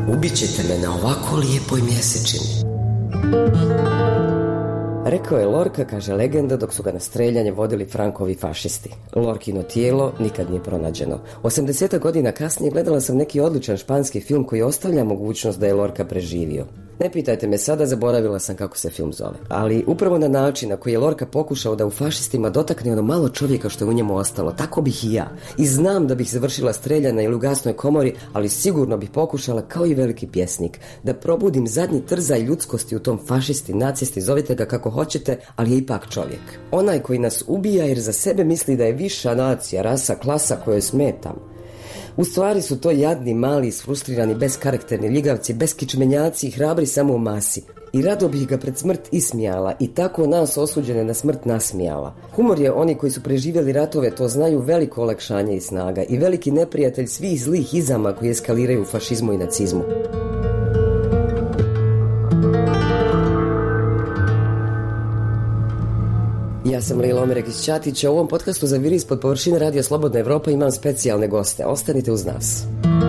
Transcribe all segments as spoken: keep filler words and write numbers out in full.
Ubićete me na ovako lijepoj mjesečini. Rekao je Lorca, kaže legenda, dok su ga na streljanje vodili Frankovi fašisti. Lorkino tijelo nikad nije pronađeno. osamdeset godina kasnije gledala sam neki odličan španski film koji ostavlja mogućnost da je Lorca preživio. Ne pitajte me sada, zaboravila sam kako se film zove. Ali upravo na način na koji je Lorca pokušao da u fašistima dotakne ono malo čovjeka što je u njemu ostalo, tako bih i ja. I znam da bih završila streljana ili u gasnoj komori, ali sigurno bih pokušala, kao i veliki pjesnik, da probudim zadnji trzaj ljudskosti u tom fašisti, nacisti, zovite ga kako hoćete, ali je ipak čovjek. Onaj koji nas ubija jer za sebe misli da je viša nacija, rasa, klasa kojoj smetam. U stvari su to jadni, mali, isfrustrirani, beskarakterni ljigavci, beskičmenjaci i hrabri samo u masi. I rado bih ga pred smrt ismijala i tako nas osuđene na smrt nasmijala. Humor je, oni koji su preživjeli ratove to znaju, veliko olakšanje i snaga i veliki neprijatelj svih zlih izama koji eskaliraju u fašizmu i nacizmu. Ja sam Lila Omerek iz Ćatića. U ovom podcastu za Viri ispod površine Radija Slobodna Evropa imam specijalne goste. Ostanite uz nas.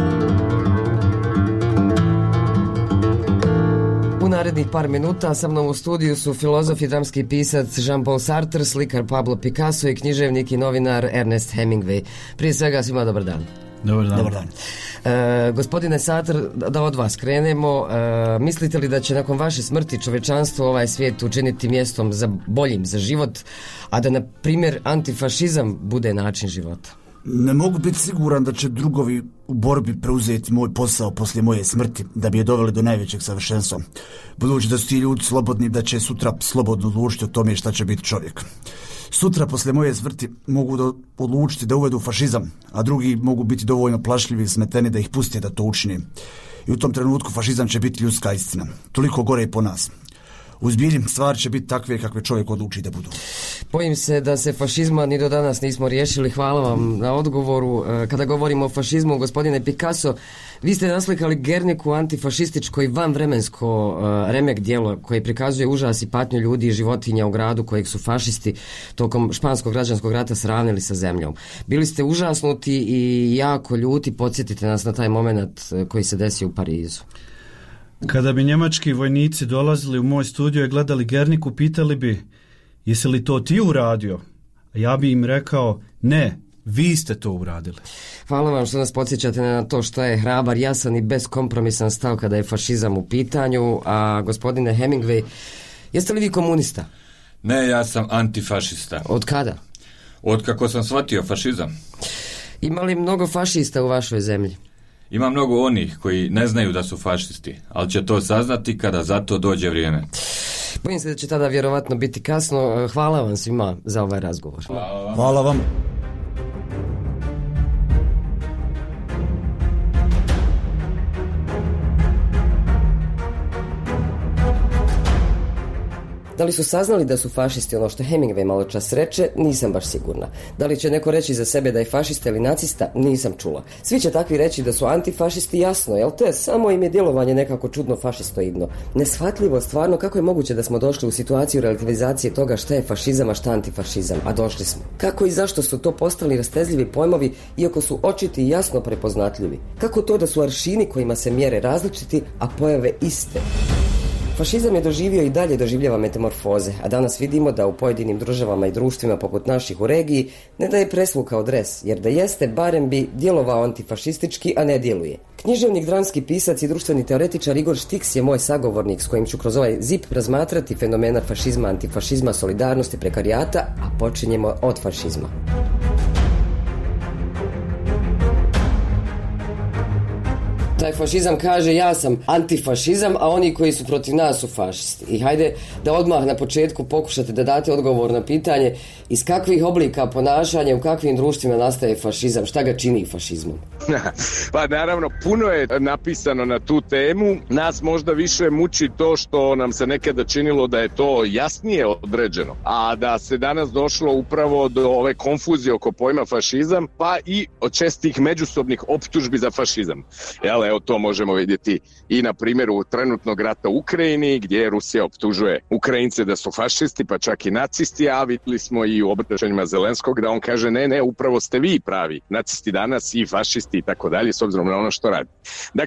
U narednih par minuta sa mnom u studiju su filozof i dramski pisac Jean-Paul Sartre, slikar Pablo Picasso i književnik i novinar Ernest Hemingway. Prije svega svima dobar dan. Dobar dan. Dobar dan. E, gospodine Sartre, da od vas krenemo. E, mislite li da će nakon vaše smrti čovečanstvo ovaj svijet učiniti mjestom za boljim za život, a da na primjer antifašizam bude način života? Ne mogu biti siguran da će drugovi u borbi preuzeti moj posao poslije moje smrti, da bi je doveli do najvećeg savršenstva. Budući da su ti ljudi slobodni, da će sutra slobodno odlučiti o tome šta će biti čovjek. Sutra poslije moje smrti mogu da odlučiti da uvedu fašizam, a drugi mogu biti dovoljno plašljivi i smeteni da ih puste da to učine. I u tom trenutku fašizam će biti ljudska istina. Toliko gore i po nas. U zbilji stvari će biti takve kakve čovjek odluči da budu. Bojim se da se fašizma ni do danas nismo riješili. Hvala vam na odgovoru. Kada govorimo o fašizmu, gospodine Picasso, vi ste naslikali Gerniku, antifašističko i vanvremensko uh, remek djelo koje prikazuje užas i patnju ljudi i životinja u gradu kojeg su fašisti tokom španskog građanskog rata sravnili sa zemljom. Bili ste užasnuti i jako ljuti. Podsjetite nas na taj moment koji se desio u Parizu. Kada bi njemački vojnici dolazili u moj studio i gledali Gerniku, pitali bi, jesi li to ti uradio? A ja bi im rekao, ne, vi ste to uradili. Hvala vam što nas podsjećate na to što je hrabar, jasan i beskompromisan stav kada je fašizam u pitanju. A gospodine Hemingway, jeste li vi komunista? Ne, ja sam antifašista. Od kada? Od kako sam shvatio fašizam. Ima li mnogo fašista u vašoj zemlji? Ima mnogo onih koji ne znaju da su fašisti, ali će to saznati kada za to dođe vrijeme. Bojim se da će tada vjerovatno biti kasno. Hvala vam svima za ovaj razgovor. Hvala vam. Hvala vam. Da li su saznali da su fašisti ono što Hemingway malo čas reče, nisam baš sigurna. Da li će neko reći za sebe da je fašista ili nacista, nisam čula. Svi će takvi reći da su antifašisti, jasno, jel to je samo im je djelovanje nekako čudno fašistoidno. Neshvatljivo stvarno kako je moguće da smo došli u situaciju relativizacije toga šta je fašizam, a šta antifašizam, a došli smo. Kako i zašto su to postali rastezljivi pojmovi, iako su očiti i jasno prepoznatljivi? Kako to da su aršini kojima se mjere različiti, a pojave iste? Fašizam je doživio i dalje doživljava metamorfoze, a danas vidimo da u pojedinim državama i društvima poput naših u regiji ne da je presvukao dres, jer da jeste, barem bi djelovao antifašistički, a ne djeluje. Književnik, dramski pisac i društveni teoretičar Igor Štiks je moj sagovornik s kojim ću kroz ovaj zip razmatrati fenomena fašizma, antifašizma, solidarnosti, prekarijata, a počinjemo od fašizma. Taj fašizam kaže ja sam antifašizam, a oni koji su protiv nas su fašisti. I hajde da odmah na početku pokušate da date odgovor na pitanje iz kakvih oblika ponašanja, u kakvim društvima nastaje fašizam, šta ga čini fašizmom? Pa naravno, puno je napisano na tu temu. Nas možda više muči to što nam se nekada činilo da je to jasnije određeno, a da se danas došlo upravo do ove konfuzije oko pojma fašizam, pa i od čestih međusobnih optužbi za fašizam. Jel, evo to možemo vidjeti i na primjeru trenutnog rata u Ukrajini, gdje Rusija optužuje Ukrajince da su fašisti, pa čak i nacisti, a vidjeli smo i u obraćanjima Zelenskog da on kaže ne, ne, upravo ste vi pravi nacisti danas i fašisti i tako dalje, s obzirom na ono što radi. Dakle,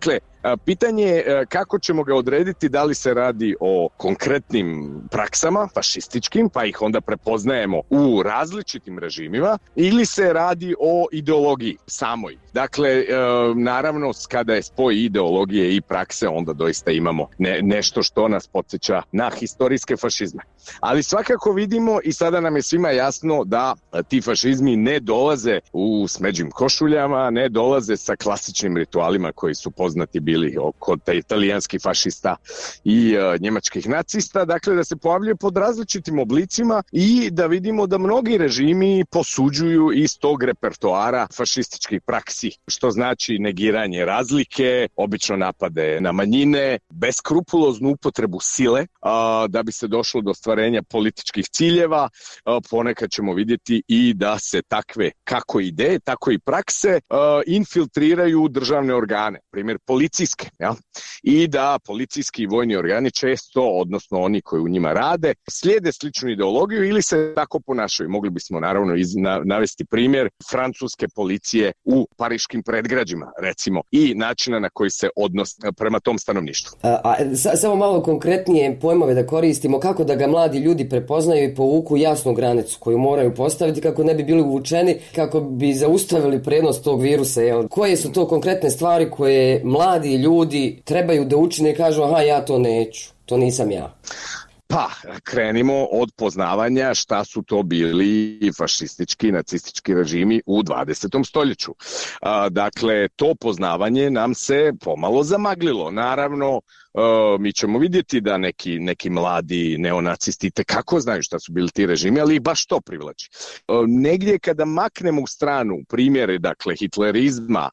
Pitanje je kako ćemo ga odrediti, da li se radi o konkretnim praksama, fašističkim, pa ih onda prepoznajemo u različitim režimima, ili se radi o ideologiji samoj. Dakle, naravno, kada je spoj ideologije i prakse, onda doista imamo ne, nešto što nas podsjeća na historijske fašizme. Ali svakako vidimo i sada nam je svima jasno da ti fašizmi ne dolaze u smeđim košuljama, ne dolaze sa klasičnim ritualima koji su poznati bili kod italijanskih fašista i uh, njemačkih nacista, dakle da se pojavljaju pod različitim oblicima i da vidimo da mnogi režimi posuđuju iz tog repertoara fašističkih praksi, što znači negiranje razlike, obično napade na manjine, beskrupuloznu upotrebu sile uh, da bi se došlo do stvarenja političkih ciljeva. Uh, ponekad ćemo vidjeti i da se takve kako ideje, tako i prakse uh, infiltriraju u državne organe, primjer policijske, ja? I da policijski i vojni organi često, odnosno oni koji u njima rade, slijede sličnu ideologiju ili se tako ponašaju. Mogli bismo naravno iz, na, navesti primjer francuske policije u pariškim predgrađima, recimo, i načina na koji se odnos prema tom stanovništvu. A, a samo malo konkretnije pojmove da koristimo, kako da ga mladi ljudi prepoznaju i povuku jasnu granicu koju moraju postaviti kako ne bi bili uvučeni, kako bi zaustavili prenos tog virusa. Jel? Koje su to konkretne stvari koje mladi ljudi trebaju da učine i kažu aha, ja to neću, to nisam ja? Pa, krenimo od poznavanja šta su to bili fašistički, nacistički režimi u dvadesetom stoljeću. A, dakle, to poznavanje nam se pomalo zamaglilo. Naravno, Uh, mi ćemo vidjeti da neki, neki mladi neonacisti tekako znaju šta su bili ti režimi, ali ih baš to privlači. Uh, negdje kada maknemo u stranu primjere, dakle, hitlerizma,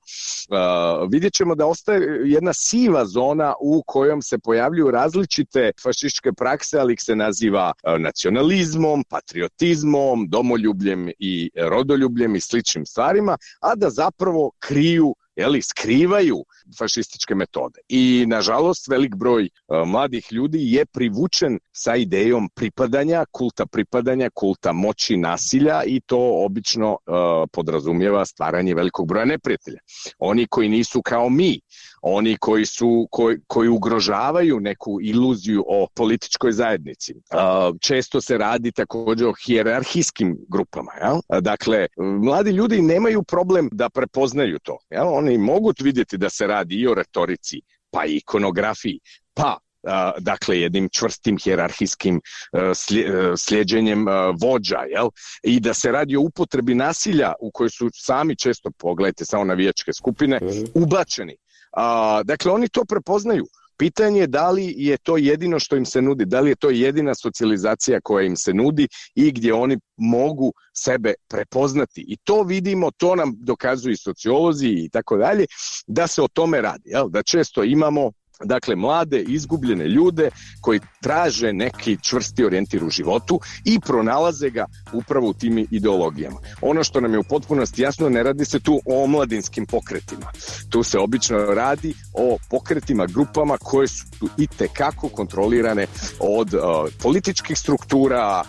uh, vidjet ćemo da ostaje jedna siva zona u kojom se pojavljuju različite fašističke prakse, ali ih se naziva uh, nacionalizmom, patriotizmom, domoljubljem i rodoljubljem i sličnim stvarima, a da zapravo kriju Jeli, skrivaju fašističke metode. I, nažalost, velik broj uh, mladih ljudi je privučen sa idejom pripadanja, kulta pripadanja, kulta moći, nasilja i to obično uh, podrazumijeva stvaranje velikog broja neprijatelja. Oni koji nisu kao mi, oni koji su koji, koji ugrožavaju neku iluziju o političkoj zajednici. Uh, često se radi također o hijerarhijskim grupama. Jel? Dakle, mladi ljudi nemaju problem da prepoznaju to. Jel? Oni mogu vidjeti da se radi i o retorici, pa i ikonografiji, pa Uh, dakle jednim čvrstim hijerarhijskim uh, sli, uh, slijeđenjem uh, vođa, jel? I da se radi o upotrebi nasilja u kojoj su sami često, pogledajte samo navijačke skupine, ubačeni. Uh, dakle, oni to prepoznaju. Pitanje je da li je to jedino što im se nudi, da li je to jedina socijalizacija koja im se nudi i gdje oni mogu sebe prepoznati. I to vidimo, to nam dokazuju i sociolozi i tako dalje, da se o tome radi, jel? Da često imamo dakle mlade, izgubljene ljude koji traže neki čvrsti orijentir u životu i pronalaze ga upravo u tim ideologijama. Ono što nam je u potpunosti jasno, ne radi se tu o omladinskim pokretima. Tu se obično radi o pokretima, grupama koje su itekako kontrolirane od uh, političkih struktura,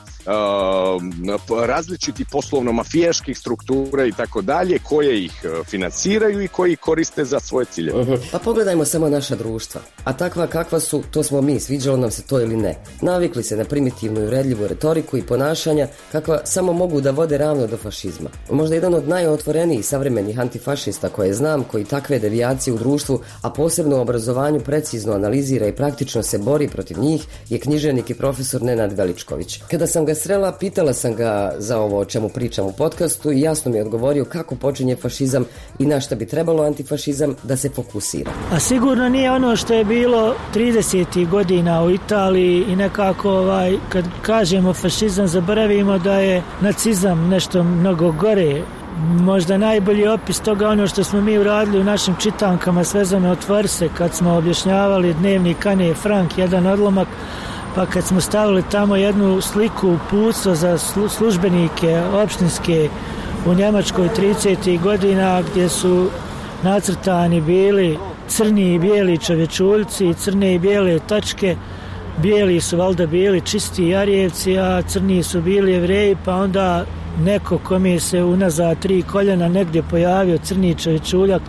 Uh, različiti poslovno-mafijaških struktura i tako dalje, koje ih financiraju i koji ih koriste za svoje cilje. Uh-huh. Pa pogledajmo samo naša društva. A takva kakva su, to smo mi, sviđalo nam se to ili ne. Navikli se na primitivnu i uvredljivu retoriku i ponašanja kakva samo mogu da vode ravno do fašizma. Možda jedan od najotvorenijih savremenih antifašista koje znam, koji takve devijacije u društvu, a posebno u obrazovanju precizno analizira i praktično se bori protiv njih, je književnik i profesor Nenad Veličković. Kada sam ga srela, pitala sam ga za ovo o čemu pričam u podcastu i jasno mi je odgovorio kako počinje fašizam i na šta bi trebalo antifašizam da se fokusira. A sigurno nije ono što je bilo tridesetih godina u Italiji i nekako ovaj, kad kažemo fašizam zaboravimo da je nacizam nešto mnogo gore. Možda najbolji opis toga ono što smo mi uradili u našim čitankama Svezano otvori se kad smo objašnjavali dnevnik Ane Frank, jedan odlomak, pa kad smo stavili tamo jednu sliku uputstvo za službenike opštinske u Njemačkoj tridesetih godina gdje su nacrtani bili crni i bijeli čovječuljci, crne i bijele tačke, bijeli su valjda bili čisti Jarijevci, a crni su bili Jevreji, pa onda neko kome se unazad tri koljena negdje pojavio crni čovječuljak,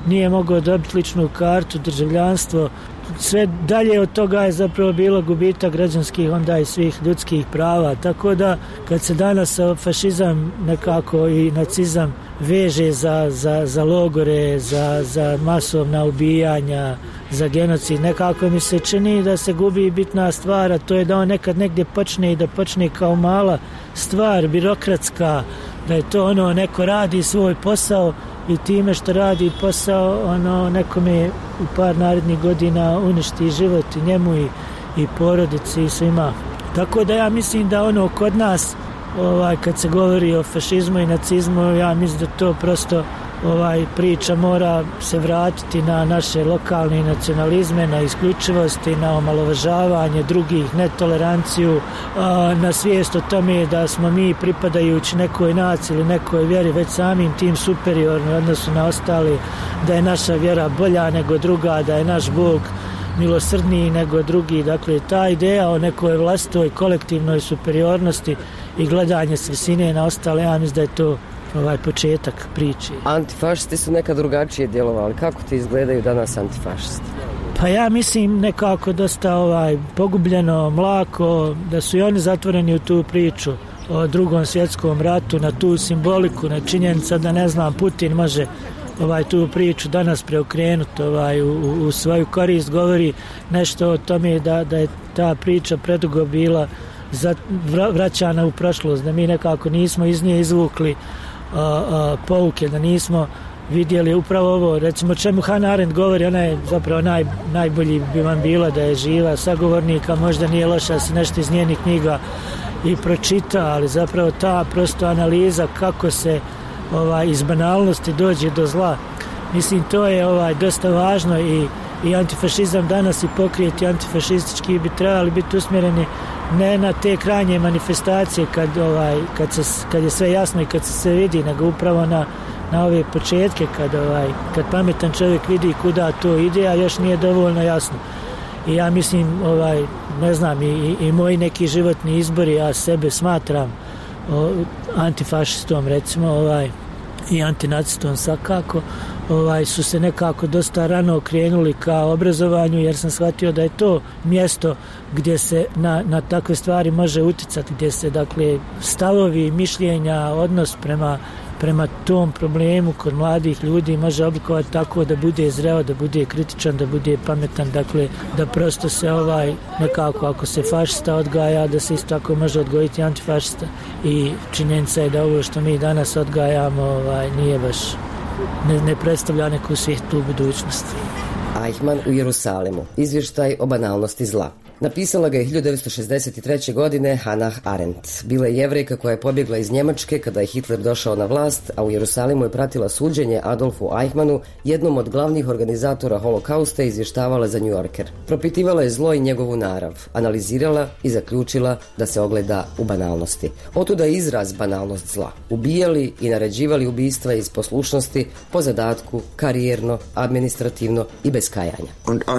nije mogao dobiti ličnu kartu, državljanstvo. Sve dalje od toga je zapravo bilo gubitak građanskih onda i svih ljudskih prava. Tako da kad se danas fašizam nekako i nacizam veže za, za, za logore, za, za masovna ubijanja, za genocid, nekako mi se čini da se gubi bitna stvar, a to je da on nekad negdje počne i da počne kao mala stvar, birokratska, da je to ono, neko radi svoj posao i time što radi posao, ono, nekome u par narednih godina uništi život i njemu i, i porodici i svima. Tako da ja mislim da ono kod nas, ovaj, kad se govori o fašizmu i nacizmu, ja mislim da to prosto ovaj, priča mora se vratiti na naše lokalne nacionalizme, na isključivosti, na omalovažavanje drugih, netoleranciju, na svijest o tome da smo mi pripadajući nekoj naciji ili nekoj vjeri već samim tim superiorni u odnosu na ostali, da je naša vjera bolja nego druga, da je naš Bog milosrdniji nego drugi. Dakle, ta ideja o nekoj vlastitoj kolektivnoj superiornosti i gledanje s visine na ostale, ja mislim da je to ovaj početak priče. Antifašisti su nekad drugačije djelovali. Kako ti izgledaju danas antifašisti? Pa ja mislim nekako dosta ovaj pogubljeno, mlako, da su i oni zatvoreni u tu priču o Drugom svjetskom ratu, na tu simboliku, na činjenica da, ne znam, Putin može ovaj tu priču danas preokrenuti ovaj, u, u svoju korist, govori nešto o tome da, da je ta priča predugo bila za, vraćana u prošlost, da mi nekako nismo iz nje izvukli a, a, pouke, da nismo vidjeli upravo ovo, recimo čemu Hannah Arendt govori, ona je zapravo naj, najbolji bi vam bila da je živa sagovornika, možda nije loša da se nešto iz njenih knjiga i pročita, ali zapravo ta prosto analiza kako se ovaj, iz banalnosti dođe do zla, mislim to je ovaj, dosta važno i, i antifašizam danas i pokrijeti antifašistički bi trebali biti usmjereni ne na te krajnje manifestacije kad, ovaj, kad, se, kad je sve jasno i kad se sve vidi, nego upravo na, na ove početke kad, ovaj, kad pametan čovjek vidi kuda to ide, a još nije dovoljno jasno. I ja mislim, ovaj, ne znam, i, i moji neki životni izbori, ja sebe smatram o, antifašistom recimo, ovaj, i antinacistom svakako, ovaj, su se nekako dosta rano okrenuli ka obrazovanju, jer sam shvatio da je to mjesto gdje se na, na takve stvari može uticati, gdje se dakle stavovi, mišljenja, odnos prema, prema tom problemu kod mladih ljudi može oblikovati tako da bude zreo, da bude kritičan, da bude pametan, dakle da prosto se ovaj nekako, ako se fašista odgaja, da se isto tako može odgojiti antifašista, i činjenica je da ovo što mi danas odgajamo ovaj, nije baš, ne, ne predstavlja neku svijetlu budućnost. Eichmann u Jerusalimu. Izvještaj o banalnosti zla. Napisala ga je hiljadu devetsto šezdeset treće. godine Hannah Arendt. Bila je Jevrejka koja je pobjegla iz Njemačke kada je Hitler došao na vlast, a u Jerusalimu je pratila suđenje Adolfu Eichmannu, jednom od glavnih organizatora holokausta, i izvještavala za New Yorker. Propitivala je zlo i njegovu narav, analizirala i zaključila da se ogleda u banalnosti. Otuda je izraz banalnost zla. Ubijali i naređivali ubistva iz poslušnosti, po zadatku, karijerno, administrativno i bez kajanja.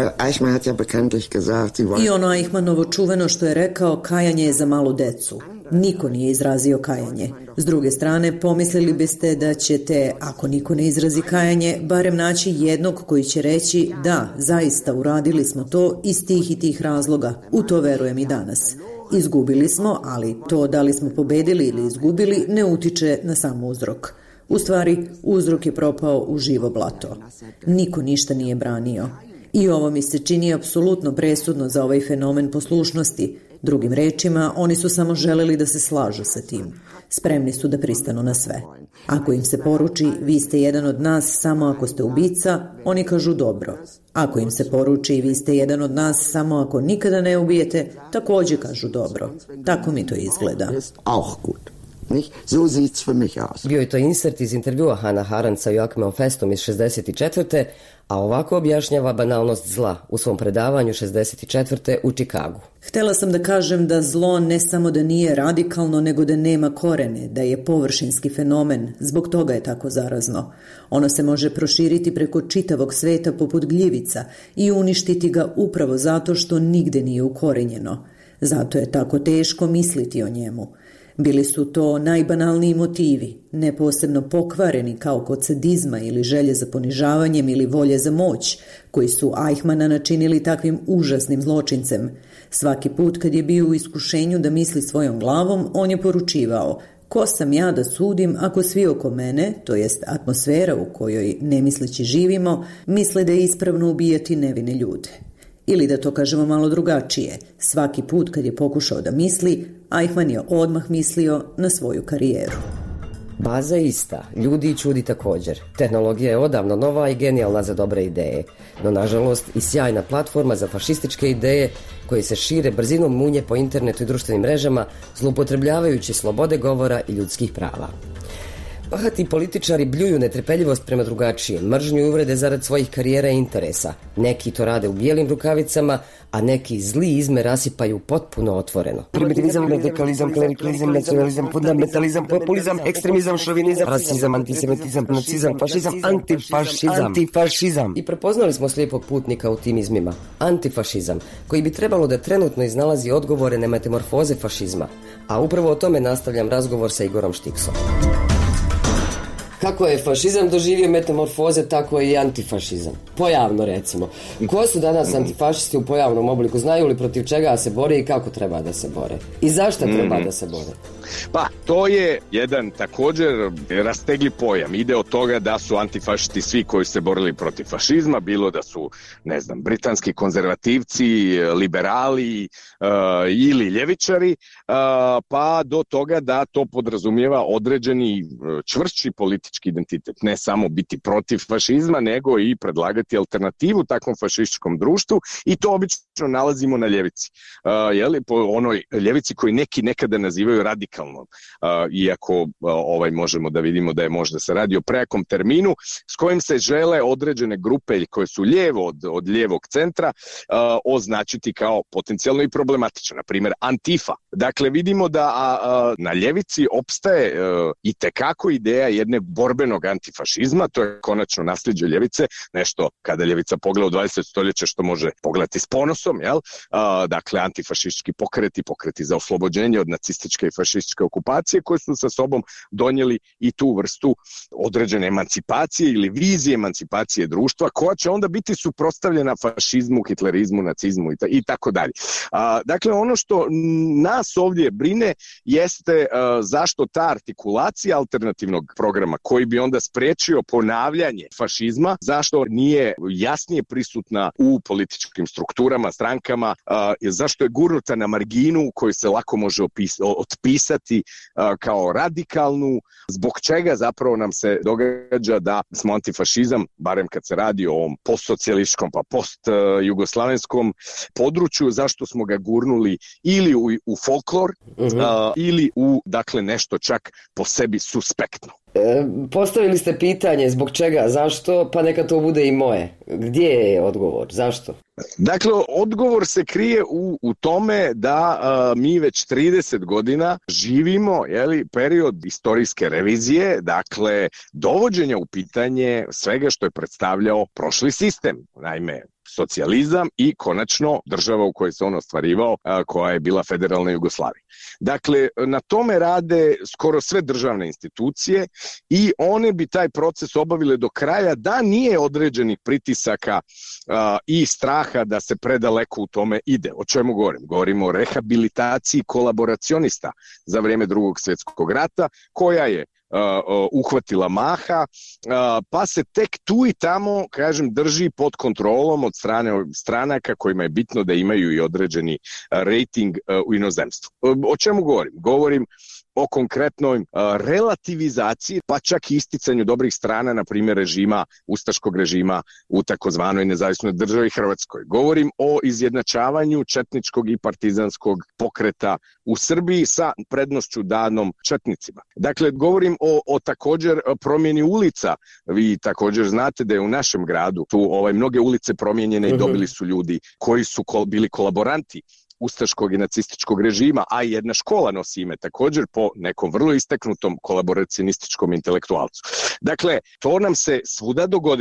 I ono Eichmannovo čuveno što je rekao, kajanje je za malu decu. Niko nije izrazio kajanje. S druge strane, pomislili biste da ćete, ako niko ne izrazi kajanje, barem naći jednog koji će reći da, zaista uradili smo to iz tih i tih razloga. U to verujem i danas. Izgubili smo, ali to da li smo pobedili ili izgubili ne utiče na sam uzrok. U stvari, uzrok je propao u živo blato. Niko ništa nije branio. I ovo mi se čini apsolutno presudno za ovaj fenomen poslušnosti. Drugim rečima, oni su samo želeli da se slažu sa tim. Spremni su da pristanu na sve. Ako im se poruči, vi ste jedan od nas samo ako ste ubica, oni kažu dobro. Ako im se poruči, vi ste jedan od nas samo ako nikada ne ubijete, također kažu dobro. Tako mi to izgleda. Bio je to insert iz intervjua Hannah Arendt sa Joachimom Festom iz šezdeset četvrte. a ovako objašnjava banalnost zla u svom predavanju šezdeset četvrte u Čikagu. Htjela sam da kažem da zlo ne samo da nije radikalno, nego da nema korene, da je površinski fenomen, zbog toga je tako zarazno. Ono se može proširiti preko čitavog sveta poput gljivica i uništiti ga upravo zato što nigde nije ukorenjeno. Zato je tako teško misliti o njemu. Bili su to najbanalniji motivi, ne posebno pokvareni kao kod sadizma ili želje za ponižavanjem ili volje za moć, koji su Eichmanna načinili takvim užasnim zločincem. Svaki put kad je bio u iskušenju da misli svojom glavom, on je poručivao: ko sam ja da sudim ako svi oko mene, to jest atmosfera u kojoj nemisleći živimo, misle da je ispravno ubijati nevine ljude. Ili da to kažemo malo drugačije, svaki put kad je pokušao da misli, Eichmann je odmah mislio na svoju karijeru. Baza je ista, ljudi i čudi također. Tehnologija je odavno nova i genijalna za dobre ideje, no nažalost i sjajna platforma za fašističke ideje koje se šire brzinom munje po internetu i društvenim mrežama, zloupotrebljavajući slobode govora i ljudskih prava. Bahati političari bljuju netrpeljivost prema drugačijem, mržnju i uvrede zarad svojih karijera i interesa. Neki to rade u bijelim rukavicama, a neki zli izme rasipaju potpuno otvoreno. Primitivizam, radikalizam, klerikalizam, nacionalizam, fundamentalizam, populizam, ekstremizam, šovinizam, rasizam, antisemitizam, nacizam, fašizam, antifašizam, antifašizam. I prepoznali smo slijepog putnika u tim izmima. Antifašizam, koji bi trebalo da trenutno iznalazi odgovore na metamorfoze fašizma. A upravo o tome nastavljam razgovor sa Igorom Štiksom. Kako je fašizam doživio metamorfoze, tako je i antifašizam. Pojavno, recimo. Ko su danas antifašisti u pojavnom obliku? Znaju li protiv čega se bore i kako treba da se bore? I zašto treba mm. da se bore? Pa, to je jedan također rastegli pojam. Ide od toga da su antifašisti svi koji se borili protiv fašizma, bilo da su, ne znam, britanski konzervativci, liberali uh, ili ljevičari, uh, pa do toga da to podrazumijeva određeni čvršći politički identitet. Ne samo biti protiv fašizma, nego i predlagati alternativu takvom fašističkom društvu, i to obično nalazimo na ljevici. Uh, jeli, po onoj ljevici koji neki nekada nazivaju radikalnom. Uh, iako uh, ovaj možemo da vidimo da je možda se radi o prejakom terminu s kojim se žele određene grupe koje su lijevo od, od lijevog centra uh, označiti kao potencijalno i problematično, na primjer Antifa. Dakle, vidimo da a, a, na ljevici opstaje uh, i tekako ideja jedne borbenog antifašizma, to je konačno nasljeđe ljevice, nešto kada ljevica pogleda u dvadesetom stoljeće što može pogledati s ponosom, jel? Uh, dakle, antifašistički pokreti, pokreti za oslobođenje od nacističke i fašističke okupacije koje su sa sobom donijeli i tu vrstu određene emancipacije ili vizije emancipacije društva koja će onda biti suprotstavljena fašizmu, hitlerizmu, nacizmu i, ta, i tako dalje. Dakle, ono što nas ovdje brine jeste a, zašto ta artikulacija alternativnog programa koji bi onda spriječio ponavljanje fašizma, zašto nije jasnije prisutna u političkim strukturama, strankama, a, zašto je gurnuta na marginu koju se lako može opis, otpisati a, kao radikalnu, zbog čega zapravo nam se događa da smo antifašizam, barem kad se radi o ovom postsocijalističkom pa post-jugoslavenskom području, zašto smo ga gurnuli ili u, u folklor uh-huh. a, ili u, dakle, nešto čak po sebi suspektno. E, postavili ste pitanje zbog čega, zašto, pa neka to bude i moje. Gdje je odgovor, zašto? Dakle, odgovor se krije u, u tome da a, mi već trideset godina živimo, jeli, period istorijske revizije, dakle, dovođenja u pitanje svega što je predstavljao prošli sistem. Naime, socijalizam i konačno država u kojoj se on ostvarivao, a, koja je bila federalna Jugoslavija. Dakle, na tome rade skoro sve državne institucije i one bi taj proces obavile do kraja da nije određenih pritisaka a, i straha da se predaleko u tome ide. O čemu govorim? Govorimo o rehabilitaciji kolaboracionista za vrijeme Drugog svjetskog rata, koja je Uh, uh, uhvatila maha, uh, pa se tek tu i tamo, kažem, drži pod kontrolom od strane stranaka kojima je bitno da imaju i određeni uh, rating uh, u inozemstvu. Uh, o čemu govorim? Govorim o konkretnoj uh, relativizaciji, pa čak i isticanju dobrih strana, na primjer režima, ustaškog režima u takozvanoj nezavisnoj državi Hrvatskoj. Govorim o izjednačavanju četničkog i partizanskog pokreta u Srbiji sa prednošću danom četnicima. Dakle, govorim o, o također promjeni ulica. Vi također znate da je u našem gradu tu ovaj, mnoge ulice promijenjene i dobili su ljudi koji su kol, bili kolaboranti ustaškog i nacističkog režima, a i jedna škola nosi ime također po nekom vrlo istaknutom kolaboracionističkom intelektualcu. Dakle, to nam se svuda dogodilo.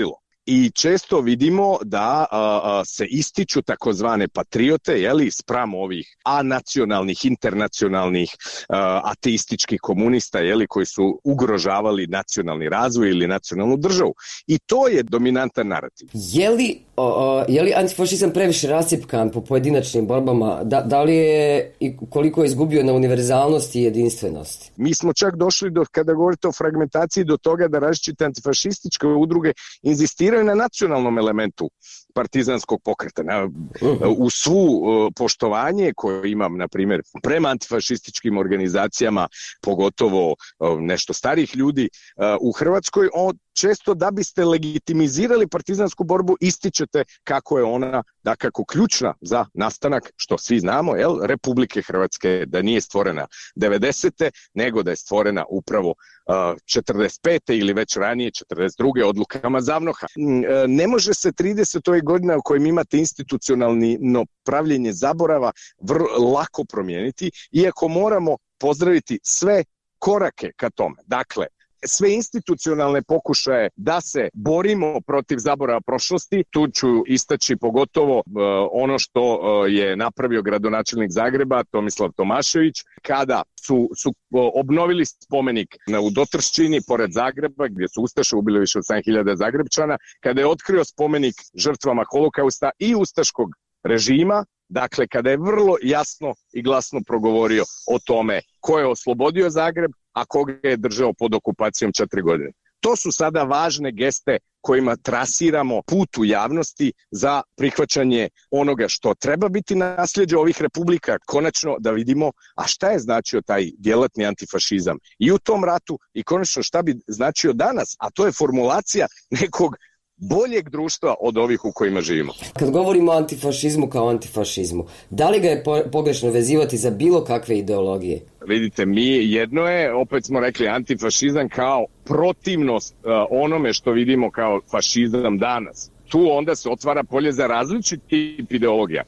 i često vidimo da a, a, se ističu takozvane patriote, jeli, spram ovih anacionalnih, internacionalnih, a, ateističkih komunista, jeli, koji su ugrožavali nacionalni razvoj ili nacionalnu državu. I to je dominantan narativ. Je li, o, o, je li antifašizam previše rascjepkan po pojedinačnim borbama? Da, da li je i koliko je izgubio na univerzalnosti i jedinstvenosti? Mi smo čak došli do, kada govorite o fragmentaciji, do toga da različite antifašističke udruge inzistiraju na nacionalnom elementu partizanskog pokreta. Na, u svu poštovanje koje imam, na primjer, prema antifašističkim organizacijama, pogotovo nešto starih ljudi u Hrvatskoj, on često da biste legitimizirali partizansku borbu ističete kako je ona dakako ključna za nastanak, što svi znamo, jel, Republike Hrvatske, da nije stvorena devedesete nego da je stvorena upravo uh, četrdeset pete ili već ranije četrdeset druge odlukama Zavnoha. Ne može se trideset godina u kojim imate institucionalno pravljenje zaborava vrlo lako promijeniti, iako moramo pozdraviti sve korake ka tome. Dakle, sve institucionalne pokušaje da se borimo protiv zaborava prošlosti, tu ću istaći pogotovo uh, ono što uh, je napravio gradonačelnik Zagreba, Tomislav Tomašević, kada su, su uh, obnovili spomenik na, u Dotrščini, pored Zagreba, gdje su ustaše ubili više od sedam hiljada Zagrebčana, kada je otkrio spomenik žrtvama Holokausta i ustaškog režima, dakle kada je vrlo jasno i glasno progovorio o tome ko je oslobodio Zagreb, a koga je držao pod okupacijom četiri godine. To su sada važne geste kojima trasiramo put u javnosti za prihvaćanje onoga što treba biti nasljeđe ovih republika, konačno da vidimo a šta je značio taj djelatni antifašizam i u tom ratu i konačno šta bi značio danas, a to je formulacija nekog boljeg društva od ovih u kojima živimo. Kad govorimo o antifašizmu kao antifašizmu, da li ga je po- pogrešno vezivati za bilo kakve ideologije? Vidite, mi jedno je, opet smo rekli, antifašizam kao protivnost uh, onome što vidimo kao fašizam danas. Tu onda se otvara polje za različit tip ideologija.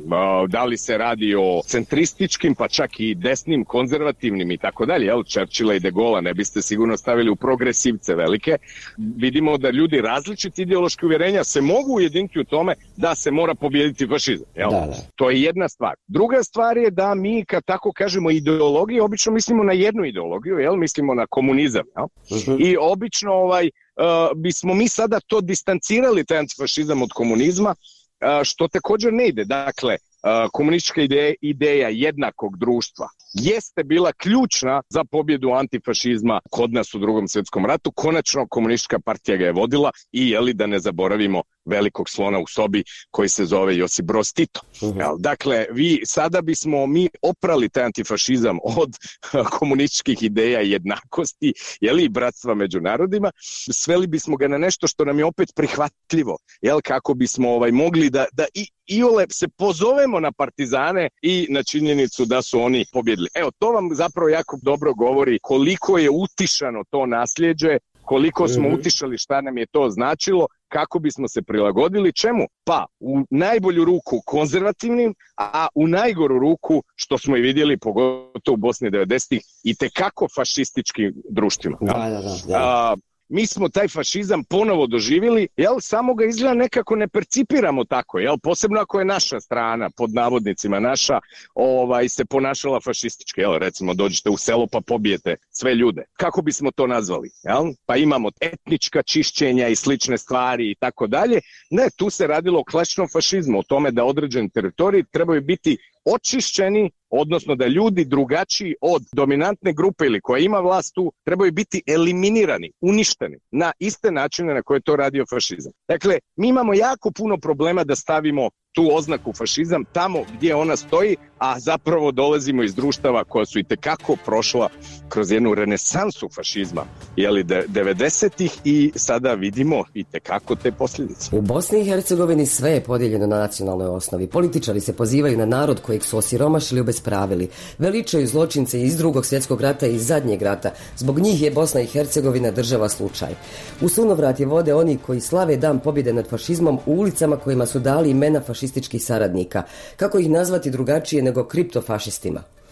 Da li se radi o centrističkim, pa čak i desnim, konzervativnim i tako dalje, jel, Churchilla i De Gaulle ne biste sigurno stavili u progresivce velike. Vidimo da ljudi različiti ideološki uvjerenja se mogu ujediniti u tome da se mora pobijediti fašizam, jel? Da, da. To je jedna stvar. Druga stvar je da mi, kad tako kažemo ideologije, obično mislimo na jednu ideologiju, jel, mislimo na komunizam, jel? Uh-huh. I obično ovaj, uh, bismo mi sada to distancirali, taj antifašizam od komunizma, što također ne ide. Dakle, komunistička ideja, ideja jednakog društva jeste bila ključna za pobjedu antifašizma kod nas u Drugom svjetskom ratu. Konačno komunistička partija ga je vodila i jeli da ne zaboravimo velikog slona u sobi koji se zove Josip Broz Tito. Uh-huh. Dakle, vi sada bismo mi oprali taj antifašizam od komunističkih ideja i jednakosti, jeli, i bratstva među narodima, sveli bismo ga na nešto što nam je opet prihvatljivo, jel, kako bismo ovaj mogli da, da i iole se pozovemo na partizane i na činjenicu da su oni pobjedili. Evo, to vam zapravo jako dobro govori koliko je utišano to nasljeđe, koliko smo mm-hmm. utišali šta nam je to značilo, kako bismo se prilagodili čemu? Pa u najbolju ruku konzervativnim, a u najgoru ruku, što smo i vidjeli pogotovo u Bosni devedesetih, i tekako fašističkim društvima. Da, da, da, da. A, mi smo taj fašizam ponovo doživjeli, jel, samo ga izgleda nekako ne percipiramo tako, jel, posebno ako je naša strana, pod navodnicima naša, ovaj, se ponašala fašistički, jel, recimo dođete u selo pa pobijete sve ljude. Kako bismo to nazvali, jel? Pa imamo etnička čišćenja i slične stvari i tako dalje. Ne, tu se radilo o klasičnom fašizmu, o tome da određeni teritoriji trebaju biti očišćeni, odnosno da ljudi drugačiji od dominantne grupe ili koja ima vlast tu trebaju biti eliminirani, uništeni na iste načine na koje to radio fašizam. Dakle, mi imamo jako puno problema da stavimo tu oznaku fašizam tamo gdje ona stoji, a zapravo dolazimo iz društava koja su itekako prošla kroz jednu renesansu fašizma, jeli, devedesetih, i sada vidimo itekako te posljedice. U Bosni i Hercegovini sve je podijeljeno na nacionalnoj osnovi. Političari se pozivaju na narod kojeg su osiromašili i obespravili. Veličaju zločince iz Drugog svjetskog rata i iz Zadnjeg rata. Zbog njih je Bosna i Hercegovina država slučaj. U sunovrat je vode oni koji slave dan pobjede nad fašizmom u ulicama kojima su dali imena fašističkih saradnika. Kako ih nazvati drugačije nego kriptofašistima?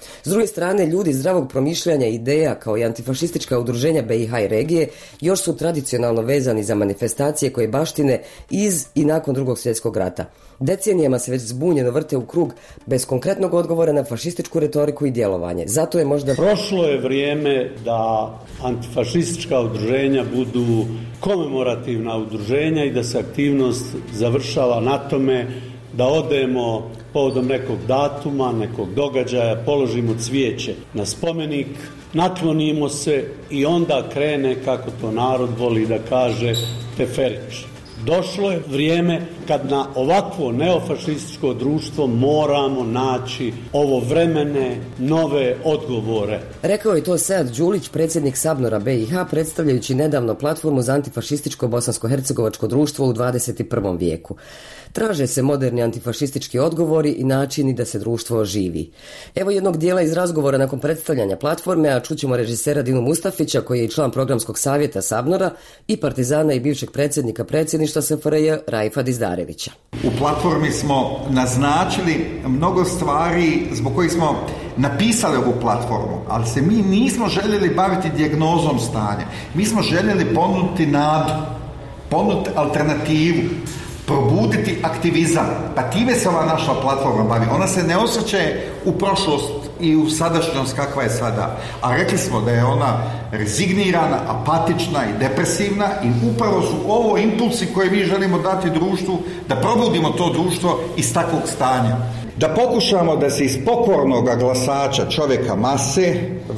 S druge strane, ljudi zdravog promišljanja ideja kao i antifašistička udruženja B i H i regije još su tradicionalno vezani za manifestacije koje baštine iz i nakon drugog svjetskog rata. Decenijama se već zbunjeno vrte u krug bez konkretnog odgovora na fašističku retoriku i djelovanje. Zato je možda... Prošlo je vrijeme da antifašistička udruženja budu komemorativna udruženja i da se aktivnost završava na tome da odemo povodom nekog datuma, nekog događaja, položimo cvijeće na spomenik, naklonimo se i onda krene, kako to narod voli da kaže, teferić. Došlo je vrijeme kad na ovakvo neofašističko društvo moramo naći ovovremene nove odgovore. Rekao je to Sead Đulić, predsjednik Sabnora B i H, predstavljajući nedavno platformu za antifašističko bosansko-hercegovačko društvo u dvadeset prvom vijeku. Traže se moderni antifašistički odgovori i načini da se društvo oživi. Evo jednog dijela iz razgovora nakon predstavljanja platforme, a čućemo režisera Dinu Mustafića, koji je i član programskog savjeta Sabnora, i partizana i bivšeg predsjednika predsjedništva S F R J Raifa Dizdarevića. U platformi smo naznačili mnogo stvari zbog kojih smo napisali ovu platformu, ali se mi nismo željeli baviti dijagnozom stanja. Mi smo željeli ponuditi nadu, ponuditi alternativu, probuditi aktivizam. Pa time se ova naša platforma bavi. Ona se ne osvrće u prošlost i u sadašnjost kakva je sada. A rekli smo da je ona rezignirana, apatična i depresivna i upravo su ovo impulsi koje mi želimo dati društvu, da probudimo to društvo iz takvog stanja. Da pokušamo da se iz pokornog glasača čovjeka mase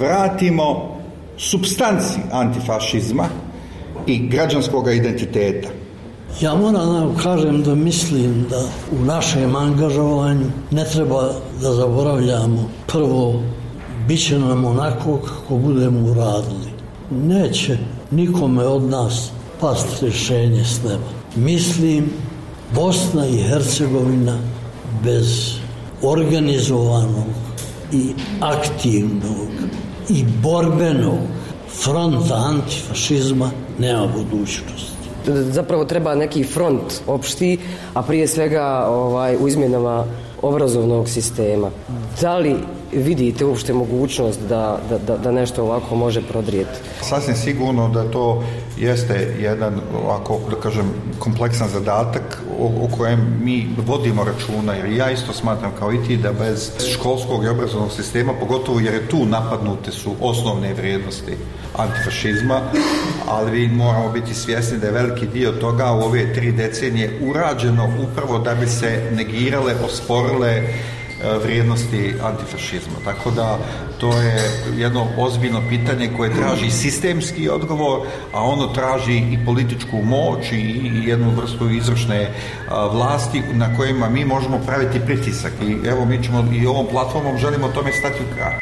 vratimo supstanci antifašizma i građanskog identiteta. Ja moram da kažem da mislim da u našem angažovanju ne treba da zaboravljamo prvo, bit će nam onako kako budemo uradili. Neće nikome od nas pasti rješenje s neba. Mislim, Bosna i Hercegovina bez organizovanog i aktivnog i borbenog fronta antifašizma nema budućnosti. Zapravo treba neki front opšti, a prije svega ovaj, u izmjenama obrazovnog sistema. Da li vidite uopšte mogućnost da, da, da nešto ovako može prodrijeti? Sasvim sigurno da to jeste jedan, ovako da kažem, kompleksan zadatak o, o kojem mi vodimo računa, jer ja isto smatram kao i ti da bez školskog i obrazovnog sistema, pogotovo jer je tu napadnute su osnovne vrijednosti antifašizma, ali mi moramo biti svjesni da je veliki dio toga u ove tri decenije urađeno upravo da bi se negirale, osporile vrijednosti antifašizma. Tako da to je jedno ozbiljno pitanje koje traži sistemski odgovor, a ono traži i političku moć i jednu vrstu izvršne vlasti na kojima mi možemo praviti pritisak. I evo mi ćemo i ovom platformom želimo tome stati u kraj.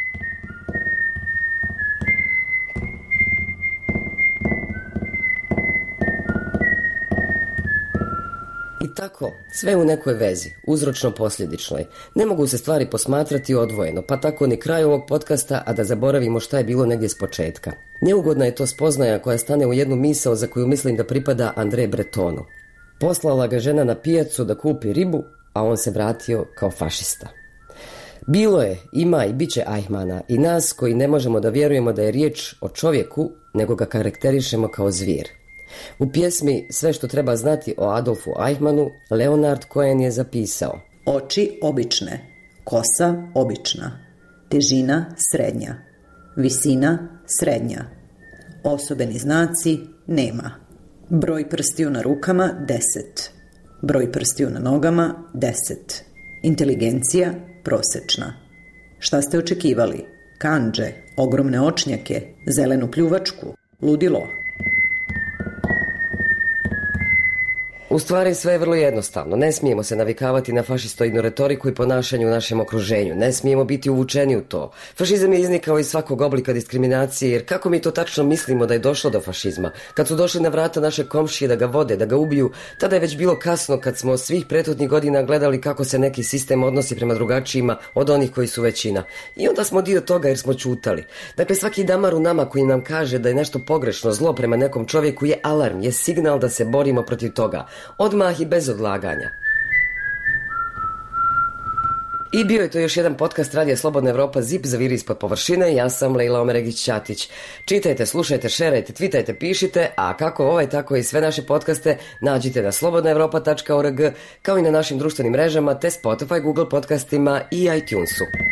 Tako, sve u nekoj vezi, uzročno-posljedičnoj. Ne mogu se stvari posmatrati odvojeno, pa tako ni kraj ovog podcasta, a da zaboravimo šta je bilo negdje s početka. Neugodna je to spoznaja koja stane u jednu misao za koju mislim da pripada André Bretonu. Poslala ga žena na pijacu da kupi ribu, a on se vratio kao fašista. Bilo je, ima i bit će Eichmanna i nas koji ne možemo da vjerujemo da je riječ o čovjeku, nego ga karakterišemo kao zvir. U pjesmi Sve što treba znati o Adolfu Eichmannu, Leonard Cohen je zapisao: oči obične, kosa obična, težina srednja, visina srednja, osobeni znaci nema, broj prstiju na rukama deset, broj prstiju na nogama deset, inteligencija prosječna. Šta ste očekivali? Kandže, ogromne očnjake, zelenu pljuvačku, ludilo? U stvari sve je vrlo jednostavno. Ne smijemo se navikavati na fašistoidnu retoriku i ponašanje u našem okruženju. Ne smijemo biti uvučeni u to. Fašizam je iznikao iz svakog oblika diskriminacije, jer kako mi to tačno mislimo da je došlo do fašizma? Kad su došli na vrata naše komšije da ga vode, da ga ubiju, tada je već bilo kasno kad smo svih prethodnih godina gledali kako se neki sistem odnosi prema drugačijima od onih koji su većina. I onda smo dio toga jer smo čutali. Dakle, svaki damar u nama koji nam kaže da je nešto pogrešno, zlo prema nekom čovjeku je alarm, je signal da se borimo protiv toga. Odmah i bez odlaganja. I bio je to još jedan podcast Radija Slobodna Evropa Zip zaviri ispod površine. Ja sam Lejla Omeregić-Ćatić. Čitajte, slušajte, šerajte, twitajte, pišite, a kako ovaj, tako i sve naše podcaste nađite na slobodna evropa tačka org kao i na našim društvenim mrežama te Spotify, Google podcastima i iTunesu.